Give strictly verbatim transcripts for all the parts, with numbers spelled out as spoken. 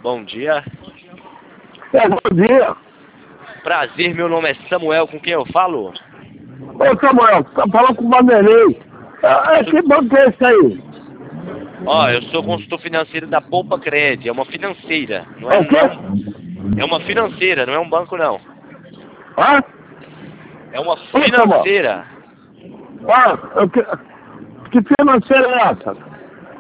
Bom dia. É, bom dia. Prazer, meu nome é Samuel, com quem eu falo? Ô Samuel, tá falando com o Vanderlei. É, é, que banco é esse aí? Ó, eu sou consultor financeiro da Poupa Cred, é uma financeira, não É é, o quê? não é, um, é uma financeira, não é um banco não. Hã? É uma Ô Samuel. financeira. Ah, eu que, que financeira é essa?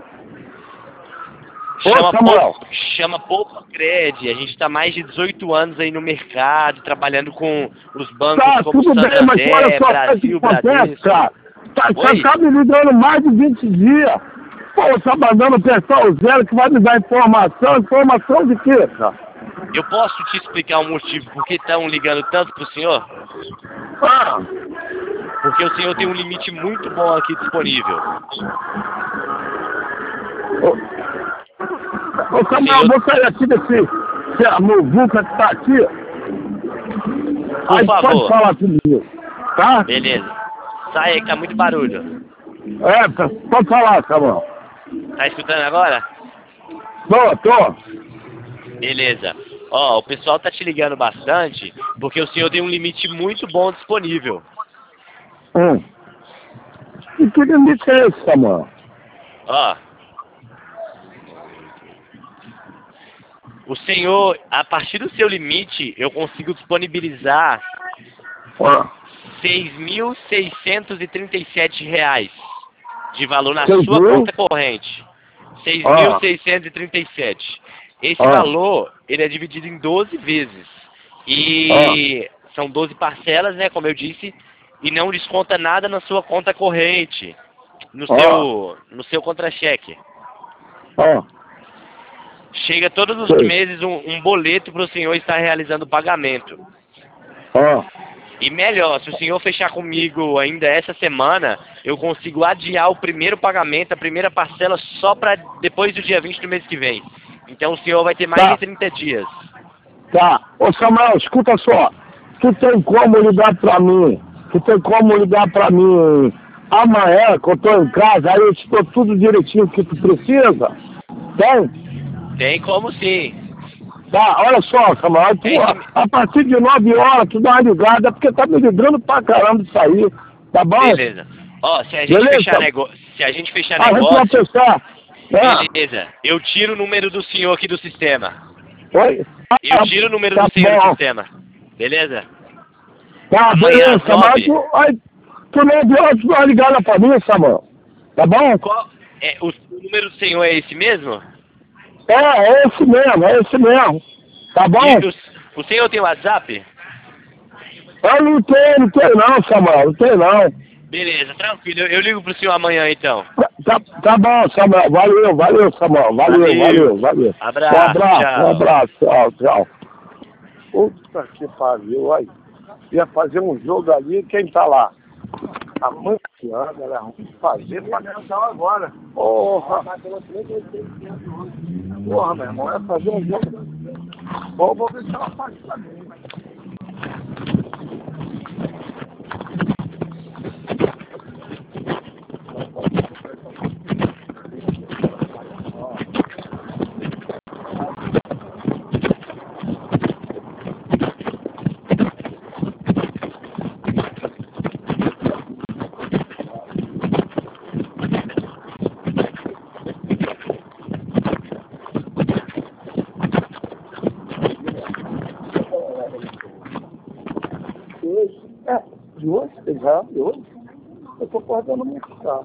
Ô Chama Samuel. Poupa, chama Poupa Cred, a gente está mais de dezoito anos aí no mercado, trabalhando com os bancos Tá, como tudo bem, mas olha Santander, só, sabe o que Brasil, acontece, Bradesco. cara? Tá, Oi? você tá me ligando mais de vinte dias. Pô, tá mandando o pessoal zero que vai me dar informação. Informação de quê, cara? Eu posso te explicar o motivo por que estão ligando tanto pro senhor? Ah, Porque o senhor tem um limite muito bom aqui disponível. ô, ô Samuel, Senhor, vou sair aqui desse, desse muvuca que tá aqui. por Aí pode favor. falar comigo, tá? Beleza. Sai aí que tá muito barulho. É, tá- pode falar, Samuel. Tá escutando agora? Tô, tô. Beleza. Ó, o pessoal tá te ligando bastante porque o senhor tem um limite muito bom disponível. Hum. E que limite é esse, Samuel? Ó. O senhor, a partir do seu limite, eu consigo disponibilizar Ó, seis mil seiscentos e trinta e sete reais de valor na Seis sua mil? conta corrente. seis mil seiscentos e trinta e sete. Esse ó, valor, ele é dividido em doze vezes. ó, E são doze parcelas, né, como eu disse, e não desconta nada na sua conta corrente, no ó, seu, no seu contra-cheque. ó. Chega todos os Sei. meses um, um boleto para o senhor estar realizando o pagamento. Ó, E melhor, se o senhor fechar comigo ainda essa semana, eu consigo adiar o primeiro pagamento, a primeira parcela, só para depois do dia vinte do mês que vem. Então o senhor vai ter mais de tá, trinta dias. tá. Ô Samuel, escuta só. Tu tem como ligar pra mim? Tu tem como ligar pra mim amanhã, que eu tô em casa, aí eu te dou tudo direitinho que tu precisa? Tem? Tem como sim. Tá, olha só, Samuel, tu, Esse, a partir de nove horas tu dá uma ligada, porque tá me ligando pra caramba isso aí, tá bom? beleza. Ó, se a gente Beleza? fechar negócio, se a gente fechar A gente vai negócio, fechar. É. beleza. Eu tiro o número do senhor aqui do sistema. Oi? Eu Ah, tiro o número tá do senhor do bom. sistema. Beleza? Tá, Amanhã beleza, às mas nove. tu, aí, tu não deu tu dá uma ligada pra mim, Samuel. Tá bom? Qual é o, o número do senhor é esse mesmo? É, é esse mesmo, é esse mesmo. Tá bom? E o, o senhor tem WhatsApp? Eu não tenho, não tenho não, Samuel, não tenho não. Beleza, tranquilo. Eu, eu ligo pro senhor amanhã então. Tá, tá bom, Samuel, valeu, valeu, Samuel, valeu, valeu, valeu. Um Abraço, abraço, um tchau. abraço, tchau, tchau. Puta que pariu, aí. Ia fazer um jogo ali, quem tá lá? A mãe que anda, né? Vamos fazer pra cantar agora. Porra! Porra, meu irmão, ia fazer um jogo. Bom, vou ver se ela faz pra mim. É, de hoje, já, de hoje. Eu tô guardando muito carro.